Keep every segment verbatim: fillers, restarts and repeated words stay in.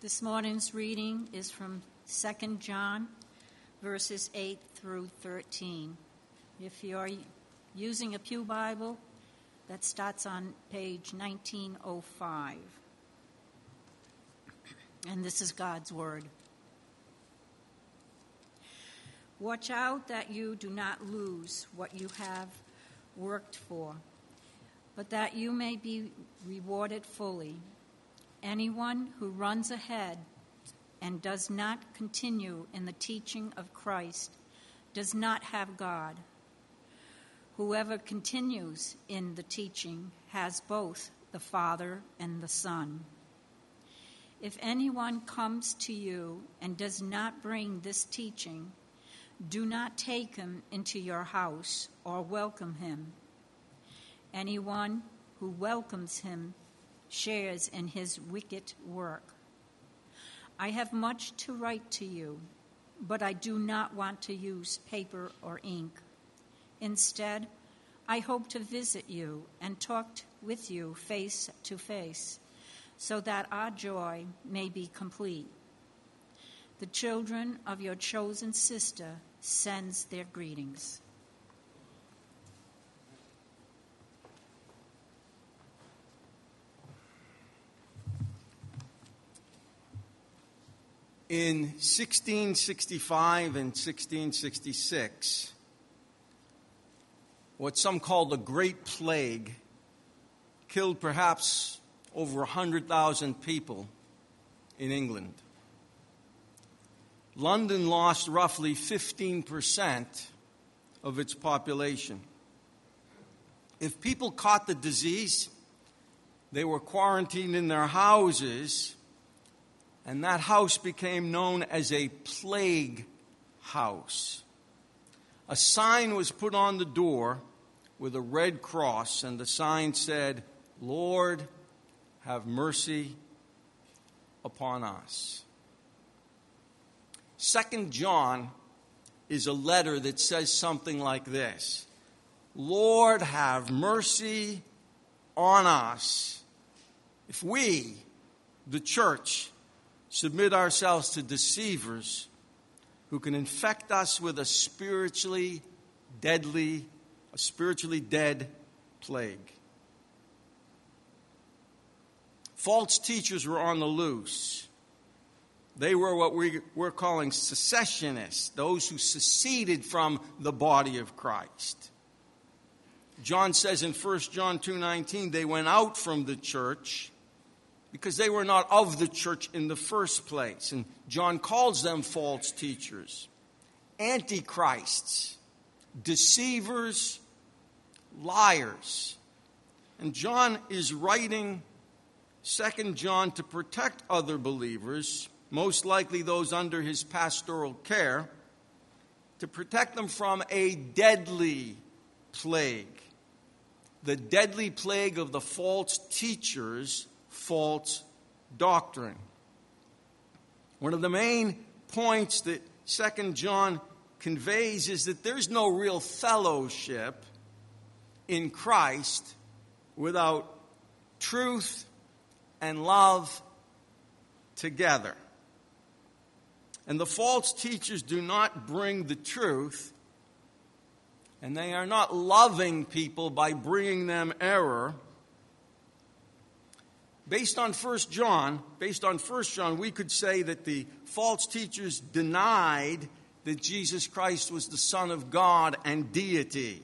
This morning's reading is from Second John, verses eight through thirteen. If you're using a Pew Bible, that starts on page nineteen oh five. And this is God's Word. Watch out that you do not lose what you have worked for, but that you may be rewarded fully. Anyone who runs ahead and does not continue in the teaching of Christ does not have God. Whoever continues in the teaching has both the Father and the Son. If anyone comes to you and does not bring this teaching, do not take him into your house or welcome him. Anyone who welcomes him shares in his wicked work. I have much to write to you, but I do not want to use paper or ink. Instead, I hope to visit you and talk with you face to face, so that our joy may be complete. The children of your chosen sister sends their greetings. In sixteen sixty-five and sixteen sixty-six, what some call the Great Plague killed perhaps over one hundred thousand people in England. London lost roughly fifteen percent of its population. If people caught the disease, they were quarantined in their houses, and that house became known as a plague house. A sign was put on the door with a red cross, and the sign said, "Lord, have mercy upon us." Second John is a letter that says something like this: Lord, have mercy on us. If we, the church, submit ourselves to deceivers who can infect us with a spiritually deadly, a spiritually dead plague. False teachers were on the loose. They were what we, we're calling secessionists, those who seceded from the body of Christ. John says in First John two nineteen, they went out from the church because they were not of the church in the first place. And John calls them false teachers, antichrists, deceivers, liars. And John is writing Second John to protect other believers, most likely those under his pastoral care, to protect them from a deadly plague. The deadly plague of the false teachers, false doctrine. One of the main points that Second John conveys is that there's no real fellowship in Christ without truth and love together. And the false teachers do not bring the truth, and they are not loving people by bringing them error. Based on First John, based on First John, we could say that the false teachers denied that Jesus Christ was the Son of God and deity.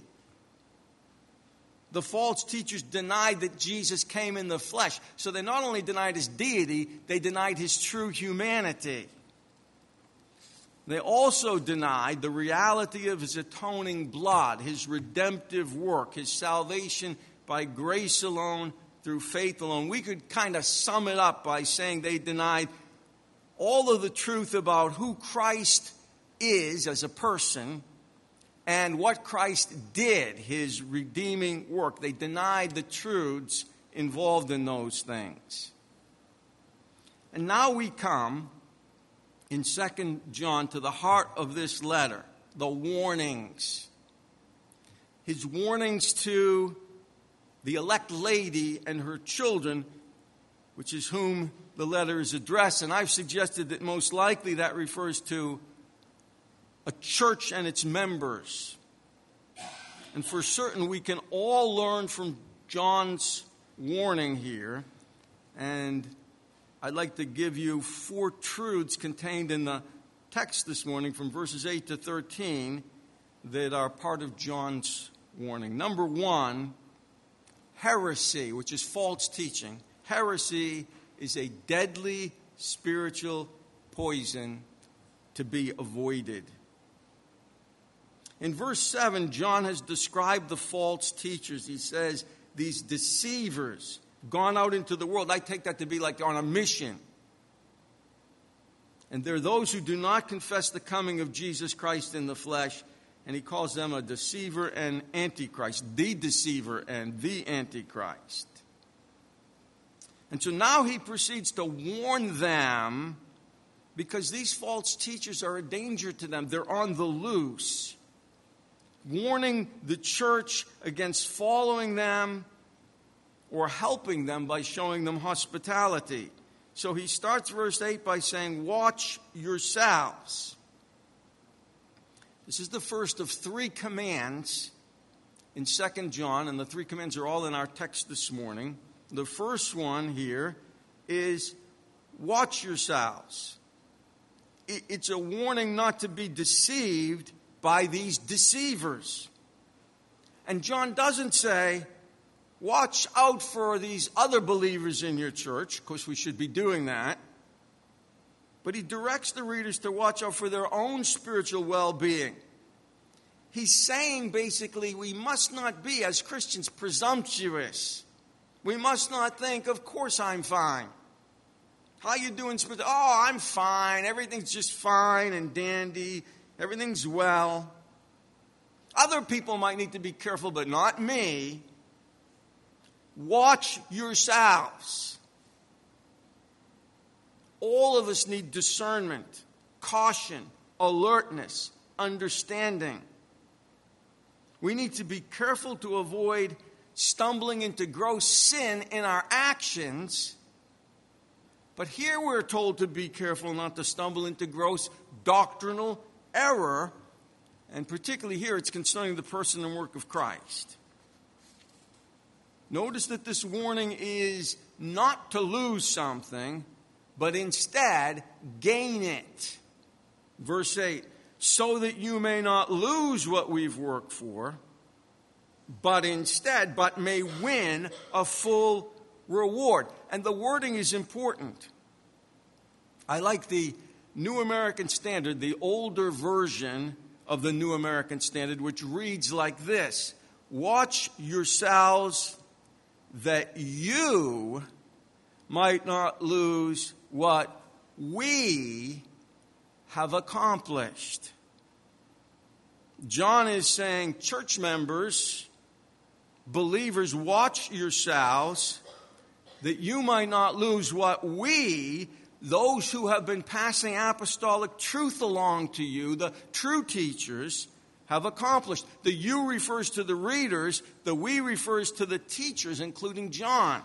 The false teachers denied that Jesus came in the flesh. So they not only denied his deity, they denied his true humanity. They also denied the reality of his atoning blood, his redemptive work, his salvation by grace alone, through faith alone. We could kind of sum it up by saying they denied all of the truth about who Christ is as a person and what Christ did, his redeeming work. They denied the truths involved in those things. And now we come in Second John to the heart of this letter, the warnings. His warnings to the elect lady and her children which is whom the letter is addressed. And I've suggested that most likely that refers to a church and its members. And for certain, we can all learn from John's warning here. And I'd like to give you four truths contained in the text this morning from verses eight to thirteen that are part of John's warning. Number one, heresy, which is false teaching. Heresy is a deadly spiritual poison to be avoided. In verse seven, John has described the false teachers. He says, these deceivers gone out into the world. I take that to be like on a mission. And there are those who do not confess the coming of Jesus Christ in the flesh, and he calls them a deceiver and antichrist, the deceiver and the antichrist. And so now he proceeds to warn them, because these false teachers are a danger to them. They're on the loose, warning the church against following them or helping them by showing them hospitality. So he starts verse eight by saying, watch yourselves. This is the first of three commands in Second John, and the three commands are all in our text this morning. The first one here is watch yourselves. It's a warning not to be deceived by these deceivers. And John doesn't say, watch out for these other believers in your church. Of course, we should be doing that. But he directs the readers to watch out for their own spiritual well-being. He's saying, basically, we must not be, as Christians, presumptuous. We must not think, of course I'm fine. How you doing? Oh, I'm fine. Everything's just fine and dandy. Everything's well. Other people might need to be careful, but not me. Watch yourselves. All of us need discernment, caution, alertness, understanding. We need to be careful to avoid stumbling into gross sin in our actions. But here we're told to be careful not to stumble into gross doctrinal error. And particularly here, it's concerning the person and work of Christ. Notice that this warning is not to lose something, but instead gain it. Verse eight, so that you may not lose what we've worked for, but instead, but may win a full reward. And the wording is important. I like the New American Standard, the older version of the New American Standard, which reads like this: watch yourselves that you might not lose what we have accomplished. John is saying, church members, believers, watch yourselves that you might not lose what we, those who have been passing apostolic truth along to you, the true teachers, have accomplished. The you refers to the readers, the we refers to the teachers, including John.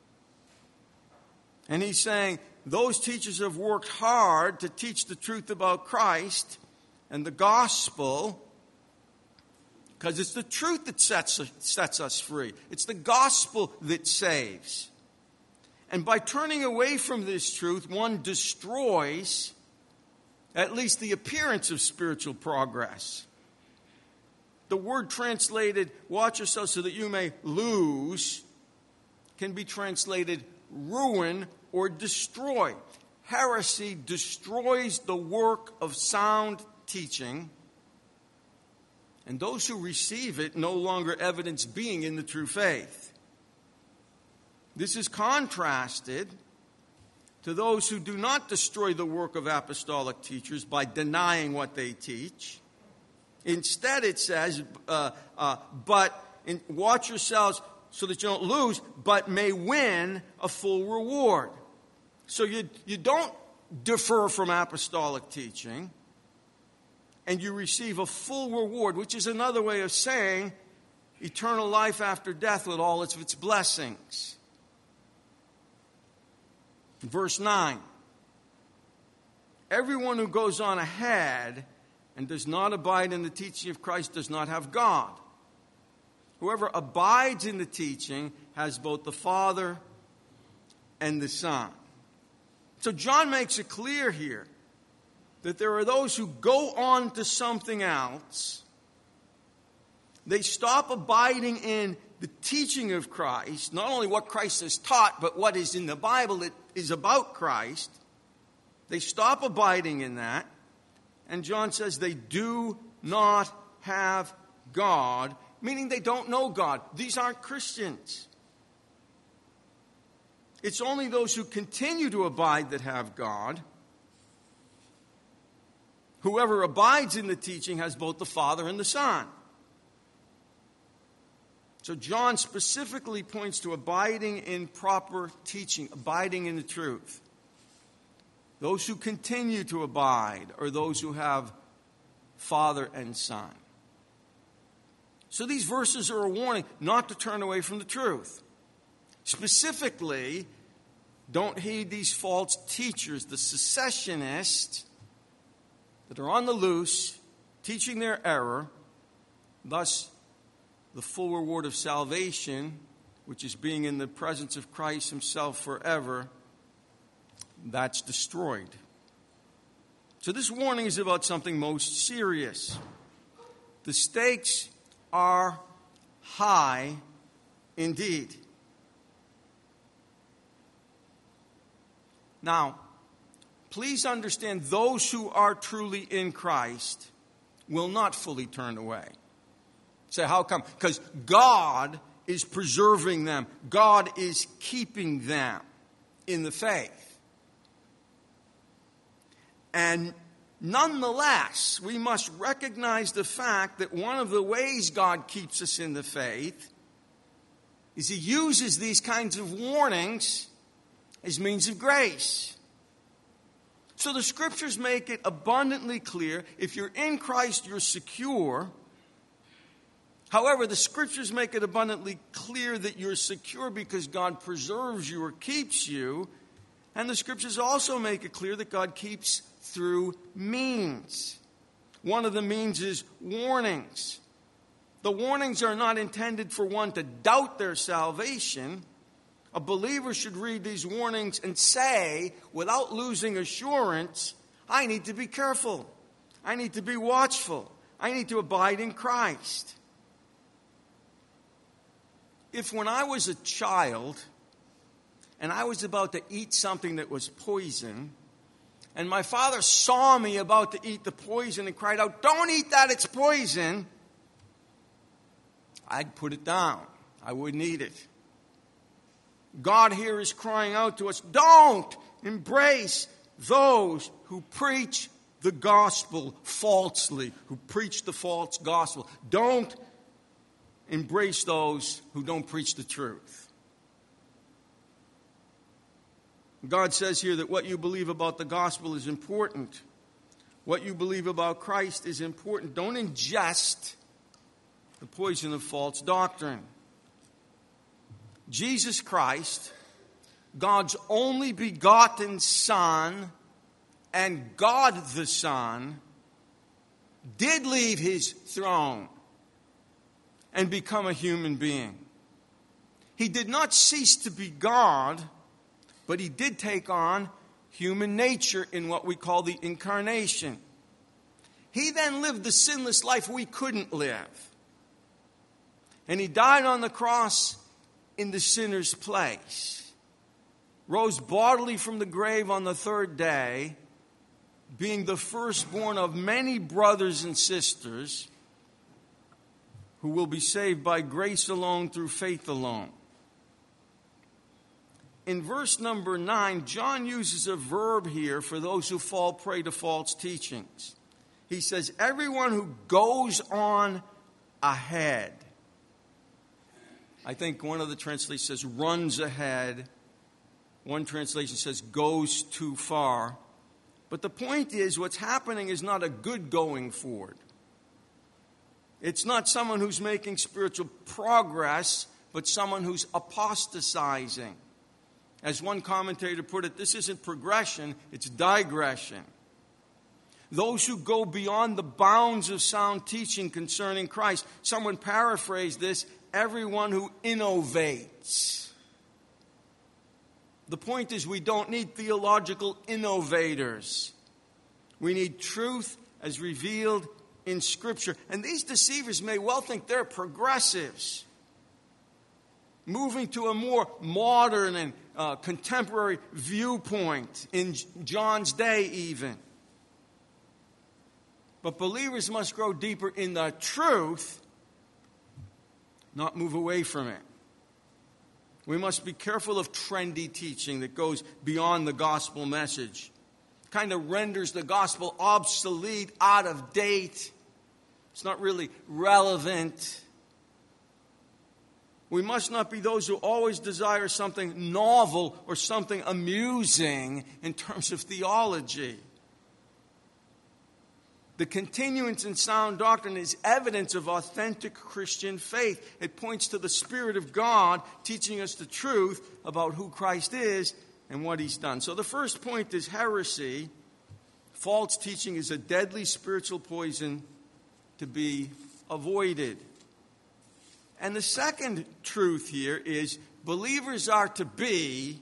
And he's saying those teachers have worked hard to teach the truth about Christ and the gospel, because it's the truth that sets, sets us free. It's the gospel that saves. And by turning away from this truth, one destroys at least the appearance of spiritual progress. The word translated, watch yourself so that you may lose, can be translated ruin or destroy. Heresy destroys the work of sound teaching, and those who receive it no longer evidence being in the true faith. This is contrasted to those who do not destroy the work of apostolic teachers by denying what they teach. Instead, it says, uh, uh, but in, watch yourselves so that you don't lose, but may win a full reward. So you, you don't defer from apostolic teaching, and you receive a full reward, which is another way of saying eternal life after death with all its, its blessings. Verse nine. Everyone who goes on ahead and does not abide in the teaching of Christ does not have God. Whoever abides in the teaching has both the Father and the Son. So John makes it clear here that there are those who go on to something else. They stop abiding in the teaching of Christ, not only what Christ has taught, but what is in the Bible that is about Christ. They stop abiding in that, and John says they do not have God, meaning they don't know God. These aren't Christians. It's only those who continue to abide that have God. Whoever abides in the teaching has both the Father and the Son. So John specifically points to abiding in proper teaching, abiding in the truth. Those who continue to abide are those who have Father and Son. So these verses are a warning not to turn away from the truth. Specifically, don't heed these false teachers, the secessionists that are on the loose, teaching their error, thus the full reward of salvation, which is being in the presence of Christ himself forever, that's destroyed. So this warning is about something most serious. The stakes are high indeed. Now, please understand, those who are truly in Christ will not fully turn away. Say, how come? Because God is preserving them. God is keeping them in the faith. And nonetheless, we must recognize the fact that one of the ways God keeps us in the faith is He uses these kinds of warnings as means of grace. So the Scriptures make it abundantly clear, if you're in Christ, you're secure. However, the Scriptures make it abundantly clear that you're secure because God preserves you or keeps you. And the Scriptures also make it clear that God keeps through means. One of the means is warnings. The warnings are not intended for one to doubt their salvation. A believer should read these warnings and say, without losing assurance, I need to be careful. I need to be watchful. I need to abide in Christ. If when I was a child and I was about to eat something that was poison, and my father saw me about to eat the poison and cried out, "Don't eat that, it's poison," I'd put it down. I wouldn't eat it. God here is crying out to us, don't embrace those who preach the gospel falsely, who preach the false gospel. Don't embrace those who don't preach the truth. God says here that what you believe about the gospel is important. What you believe about Christ is important. Don't ingest the poison of false doctrine. Jesus Christ, God's only begotten Son, and God the Son, did leave his throne and become a human being. He did not cease to be God, but he did take on human nature in what we call the incarnation. He then lived the sinless life we couldn't live. And he died on the cross in the sinner's place. Rose bodily from the grave on the third day, being the firstborn of many brothers and sisters who will be saved by grace alone through faith alone. In verse number nine, John uses a verb here for those who fall prey to false teachings. He says, everyone who goes on ahead. I think one of the translations says runs ahead. One translation says goes too far. But the point is, what's happening is not a good going forward. It's not someone who's making spiritual progress, but someone who's apostatizing. As one commentator put it, this isn't progression, it's digression. Those who go beyond the bounds of sound teaching concerning Christ. Someone paraphrased this, everyone who innovates. The point is, we don't need theological innovators. We need truth as revealed in Scripture. And these deceivers may well think they're progressives, moving to a more modern and uh, contemporary viewpoint in John's day even. But believers must grow deeper in the truth, not move away from it. We must be careful of trendy teaching that goes beyond the gospel message. Kind of renders the gospel obsolete, out of date. It's not really relevant. We must not be those who always desire something novel or something amusing in terms of theology. The continuance in sound doctrine is evidence of authentic Christian faith. It points to the Spirit of God teaching us the truth about who Christ is and what He's done. So the first point is heresy. False teaching is a deadly spiritual poison to be avoided. And the second truth here is believers are to be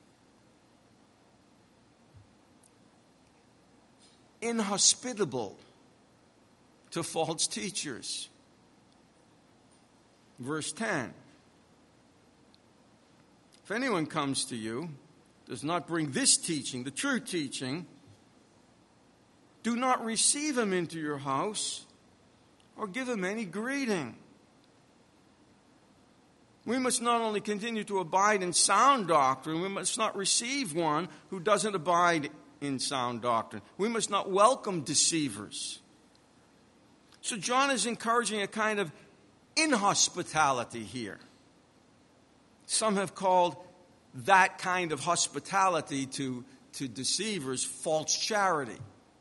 inhospitable to false teachers. Verse ten. If anyone comes to you, does not bring this teaching, the true teaching, do not receive him into your house or give him any greeting. We must not only continue to abide in sound doctrine, we must not receive one who doesn't abide in sound doctrine. We must not welcome deceivers. So John is encouraging a kind of inhospitality here. Some have called that kind of hospitality to, to deceivers false charity.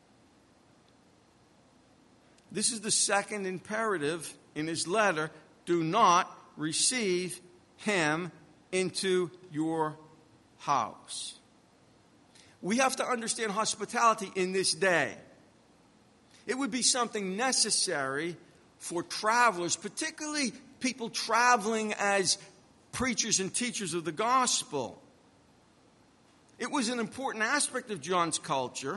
This is the second imperative in his letter. Do not receive him into your house. We have to understand hospitality in this day. It would be something necessary for travelers, particularly people traveling as preachers and teachers of the gospel. It was an important aspect of John's culture.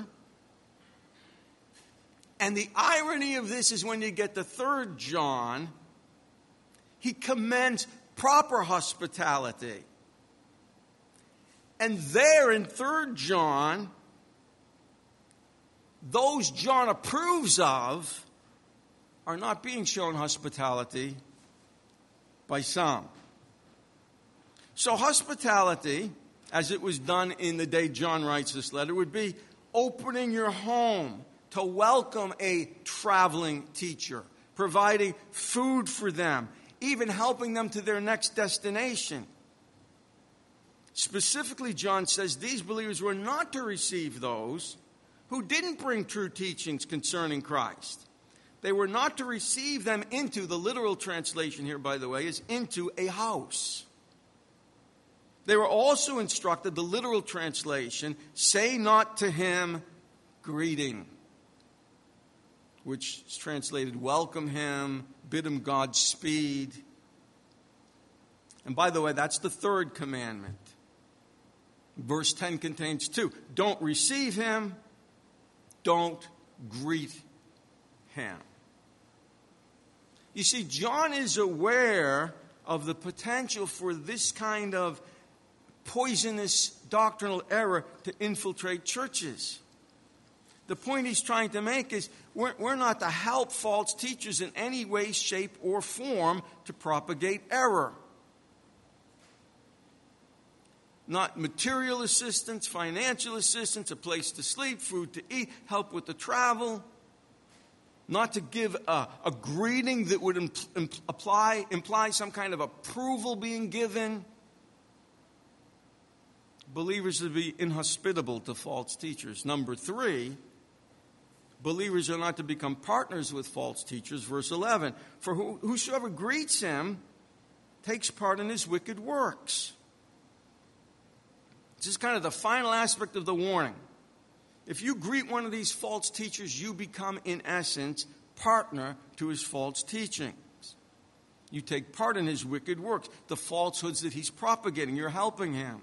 And the irony of this is when you get to Third John, he commends proper hospitality. And there in Third John, those John approves of are not being shown hospitality by some. So hospitality, as it was done in the day John writes this letter, would be opening your home to welcome a traveling teacher, providing food for them, even helping them to their next destination. Specifically, John says these believers were not to receive those who didn't bring true teachings concerning Christ. They were not to receive them into, the literal translation here, by the way, is into a house. They were also instructed, the literal translation, say not to him greeting, which is translated welcome him, bid him Godspeed. And by the way, that's the third commandment. Verse ten contains two. Don't receive him, don't greet him. You see, John is aware of the potential for this kind of poisonous doctrinal error to infiltrate churches. The point he's trying to make is we're, we're not to help false teachers in any way, shape, or form to propagate error. Not material assistance, financial assistance, a place to sleep, food to eat, help with the travel. Not to give a, a greeting that would impl- impl- apply, imply some kind of approval being given. Believers are to be inhospitable to false teachers. Number three, believers are not to become partners with false teachers. Verse eleven, for who, whosoever greets him takes part in his wicked works. This is kind of the final aspect of the warning. If you greet one of these false teachers, you become, in essence, partner to his false teachings. You take part in his wicked works, the falsehoods that he's propagating. You're helping him.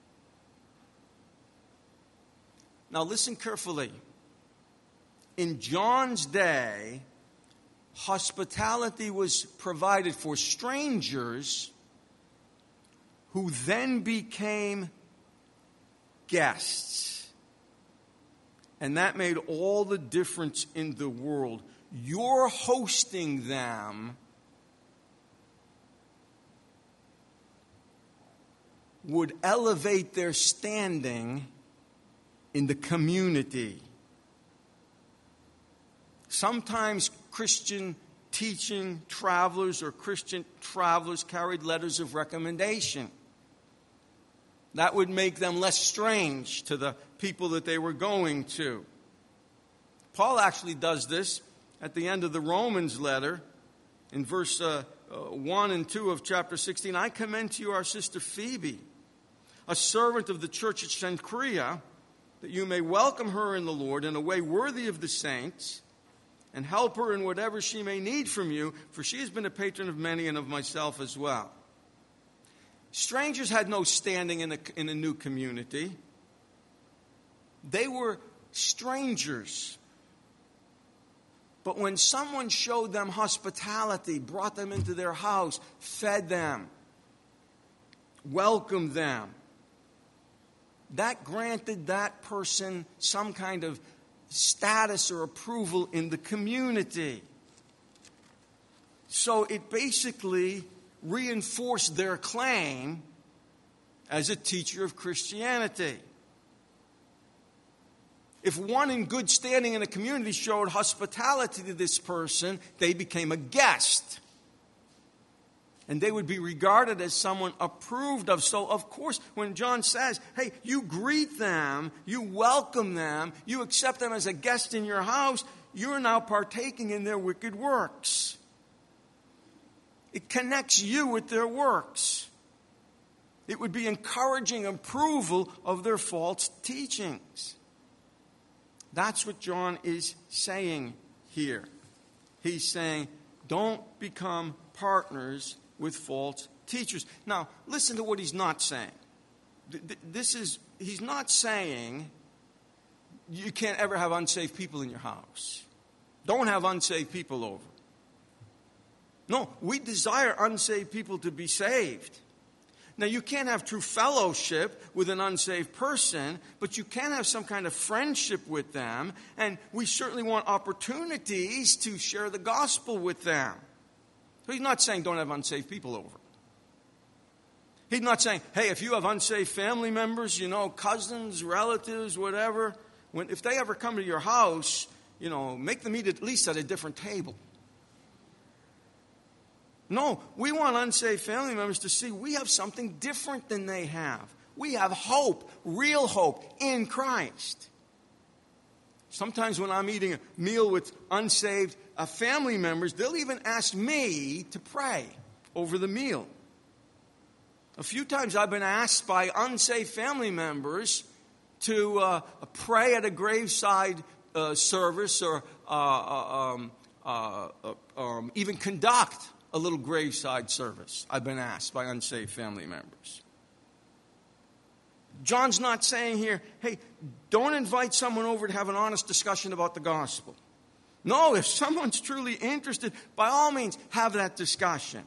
Now listen carefully. In John's day, hospitality was provided for strangers who then became guests. And that made all the difference in the world. You're hosting them would elevate their standing in the community. Sometimes Christian teaching travelers or Christian travelers carried letters of recommendation. That would make them less strange to the people that they were going to. Paul actually does this at the end of the Romans letter in verse uh, uh, one and two of chapter sixteen. I commend to you our sister Phoebe, a servant of the church at Cenchrea, that you may welcome her in the Lord in a way worthy of the saints, and help her in whatever she may need from you, for she has been a patron of many and of myself as well. Strangers had no standing in a, in a new community. They were strangers. But when someone showed them hospitality, brought them into their house, fed them, welcomed them, that granted that person some kind of status or approval in the community. So it basically reinforced their claim as a teacher of Christianity. If one in good standing in a community showed hospitality to this person, they became a guest. And they would be regarded as someone approved of. So, of course, when John says, hey, you greet them, you welcome them, you accept them as a guest in your house, you're now partaking in their wicked works. It connects you with their works. It would be encouraging approval of their false teachings. That's what John is saying here. He's saying, don't become partners with false teachers. Now, listen to what he's not saying. This is, he's not saying you can't ever have unsaved people in your house. Don't have unsaved people over. No, we desire unsaved people to be saved. Now, you can't have true fellowship with an unsaved person, but you can have some kind of friendship with them, and we certainly want opportunities to share the gospel with them. So he's not saying don't have unsaved people over. He's not saying, hey, if you have unsaved family members, you know, cousins, relatives, whatever, when, if they ever come to your house, you know, make them eat at least at a different table. No, we want unsaved family members to see we have something different than they have. We have hope, real hope in Christ. Sometimes when I'm eating a meal with unsaved uh, family members, they'll even ask me to pray over the meal. A few times I've been asked by unsaved family members to uh, pray at a graveside uh, service or uh, uh, um, uh, uh, um, even conduct a little graveside service. I've been asked by unsaved family members. John's not saying here, hey, don't invite someone over to have an honest discussion about the gospel. No, if someone's truly interested, by all means, have that discussion.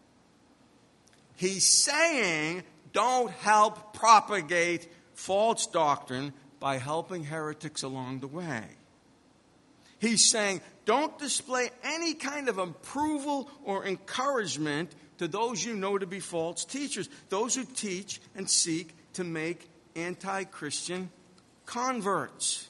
He's saying don't help propagate false doctrine by helping heretics along the way. He's saying don't display any kind of approval or encouragement to those you know to be false teachers, those who teach and seek to make anti-Christian converts.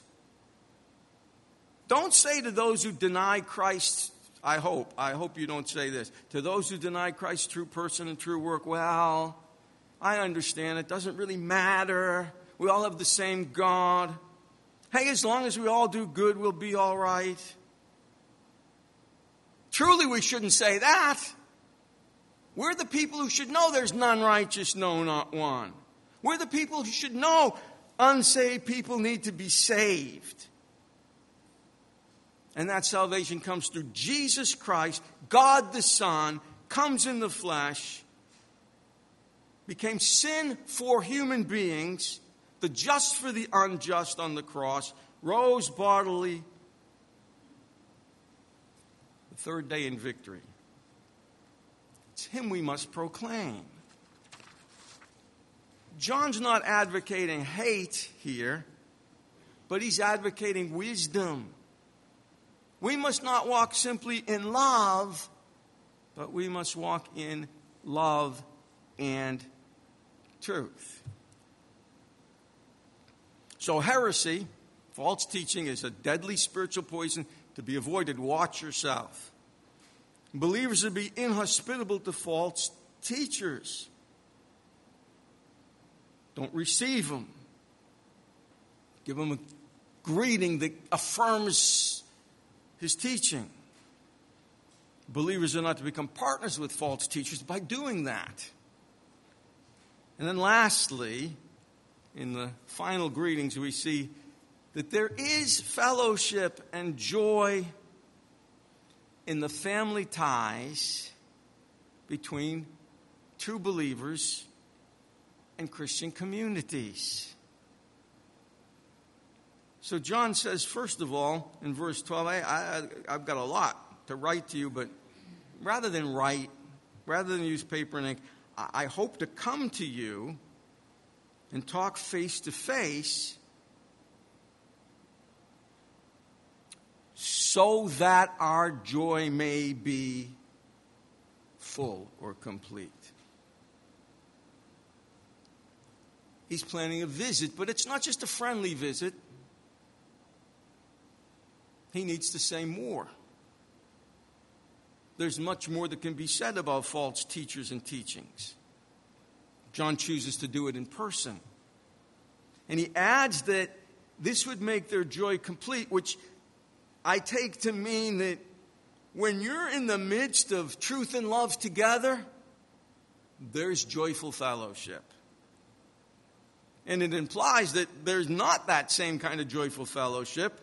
Don't say to those who deny Christ, I hope, I hope you don't say this, to those who deny Christ's true person and true work, well, I understand, it doesn't really matter. We all have the same God. Hey, as long as we all do good, we'll be all right. Truly, we shouldn't say that. We're the people who should know there's none righteous, no, not one. We're the people who should know unsaved people need to be saved. And that salvation comes through Jesus Christ, God the Son, comes in the flesh, became sin for human beings, the just for the unjust on the cross, rose bodily the third day in victory. It's him we must proclaim. John's not advocating hate here, but he's advocating wisdom. We must not walk simply in love, but we must walk in love and truth. So heresy, false teaching, is a deadly spiritual poison to be avoided. Watch yourself. Believers should be inhospitable to false teachers. Don't receive them. Give them a greeting that affirms his teaching. Believers are not to become partners with false teachers by doing that. And then lastly, in the final greetings, we see that there is fellowship and joy in the family ties between true believers and Christian communities. So John says, first of all, in verse twelve, I, I, I've got a lot to write to you, but rather than write, rather than use paper and ink, I, I hope to come to you and talk face to face so that our joy may be full or complete. He's planning a visit, but it's not just a friendly visit. He needs to say more. There's much more that can be said about false teachers and teachings. John chooses to do it in person. And he adds that this would make their joy complete, which I take to mean that when you're in the midst of truth and love together, there's joyful fellowship. And it implies that there's not that same kind of joyful fellowship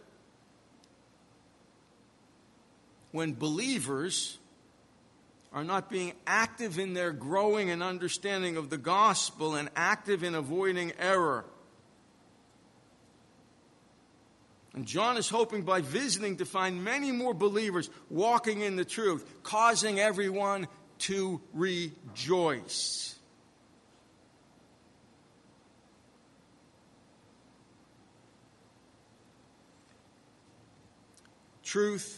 when believers are not being active in their growing and understanding of the gospel and active in avoiding error. And John is hoping by visiting to find many more believers walking in the truth, causing everyone to rejoice. Truth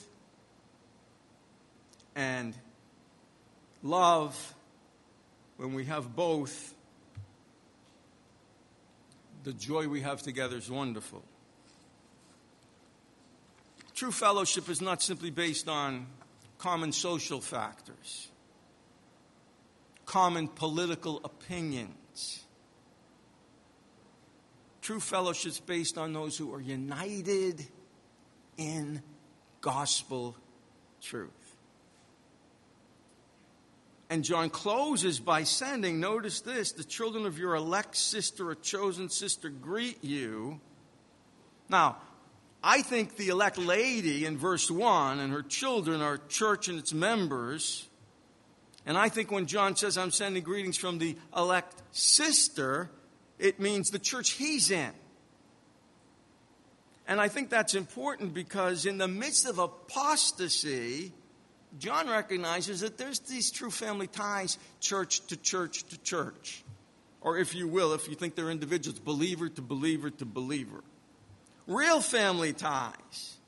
and love, when we have both, the joy we have together is wonderful. True fellowship is not simply based on common social factors, common political opinions. True fellowship is based on those who are united in gospel truth. And John closes by sending, notice this, the children of your elect sister, a chosen sister, greet you. Now, I think the elect lady in verse one and her children are church and its members. And I think when John says, I'm sending greetings from the elect sister, it means the church he's in. And I think that's important because in the midst of apostasy, John recognizes that there's these true family ties, church to church to church. Or if you will, if you think they're individuals, believer to believer to believer. Real family ties.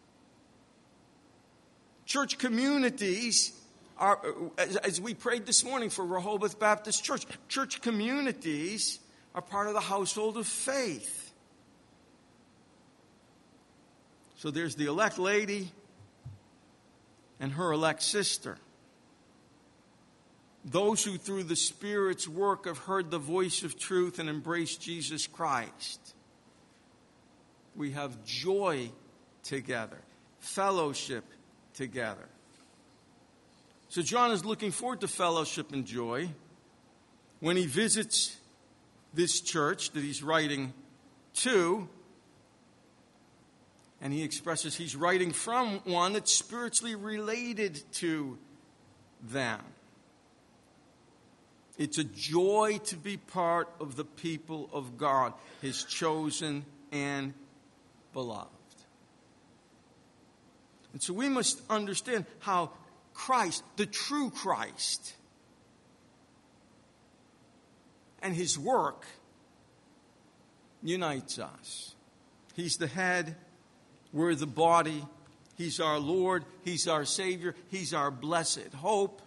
Church communities are, as, as we prayed this morning for Rehoboth Baptist Church, church communities are part of the household of faith. So there's the elect lady and her elect sister. Those who through the Spirit's work have heard the voice of truth and embraced Jesus Christ. We have joy together, fellowship together. So John is looking forward to fellowship and joy when he visits this church that he's writing to. And he expresses he's writing from one that's spiritually related to them. It's a joy to be part of the people of God, his chosen and beloved. And so we must understand how Christ, the true Christ, and his work unites us. He's the head. We're the body. He's our Lord. He's our Savior. He's our blessed hope.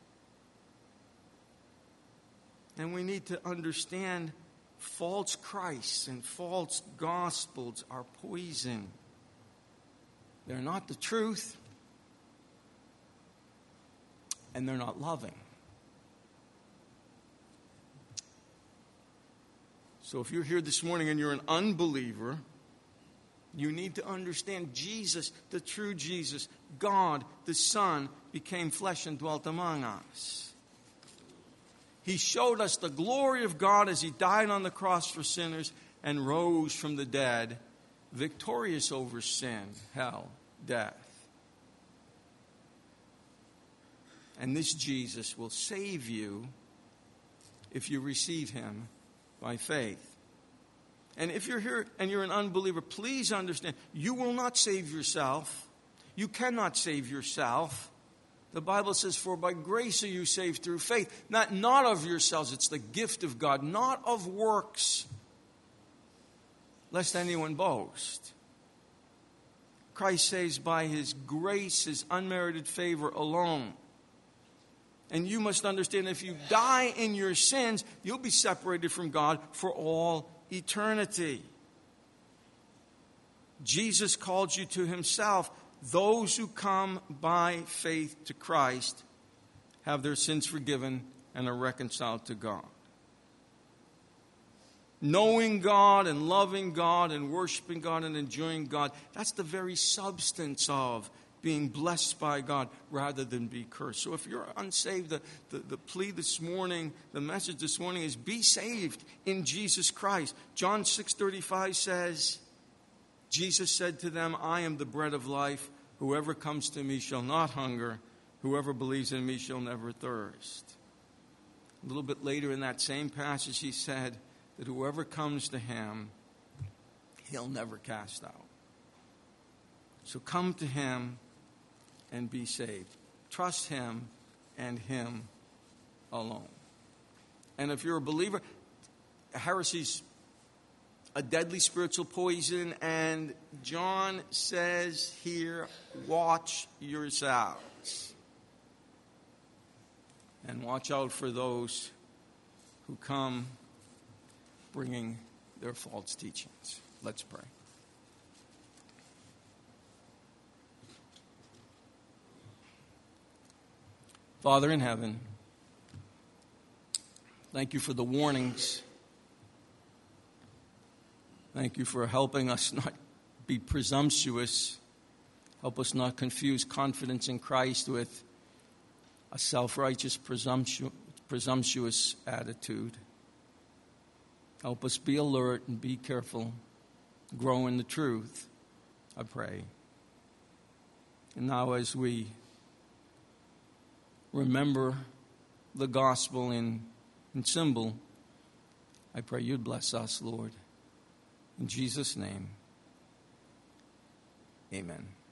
And we need to understand false Christs and false gospels are poison. They're not the truth. And they're not loving. So if you're here this morning and you're an unbeliever, you need to understand Jesus, the true Jesus, God, the Son, became flesh and dwelt among us. He showed us the glory of God as he died on the cross for sinners and rose from the dead, victorious over sin, hell, death. And this Jesus will save you if you receive him by faith. And if you're here and you're an unbeliever, please understand, you will not save yourself. You cannot save yourself. The Bible says, for by grace are you saved through faith. Not, not of yourselves, it's the gift of God, not of works, lest anyone boast. Christ saves by his grace, his unmerited favor alone. And you must understand, if you die in your sins, you'll be separated from God for all eternity. Jesus called you to himself. Those who come by faith to Christ have their sins forgiven and are reconciled to God. Knowing God and loving God and worshiping God and enjoying God, that's the very substance of being blessed by God rather than be cursed. So if you're unsaved, the, the, the plea this morning, the message this morning is be saved in Jesus Christ. John six thirty-five says, Jesus said to them, I am the bread of life. Whoever comes to me shall not hunger. Whoever believes in me shall never thirst. A little bit later in that same passage, he said that whoever comes to him, he'll never cast out. So come to him and be saved. Trust him and him alone. And if you're a believer, heresy's a deadly spiritual poison, and John says here, watch yourselves. And watch out for those who come bringing their false teachings. Let's pray. Father in heaven, thank you for the warnings. Thank you for helping us not be presumptuous. Help us not confuse confidence in Christ with a self-righteous, presumptu- presumptuous attitude. Help us be alert and be careful. Grow in the truth, I pray. And now as we remember the gospel in, in symbol, I pray you'd bless us, Lord. In Jesus' name, amen.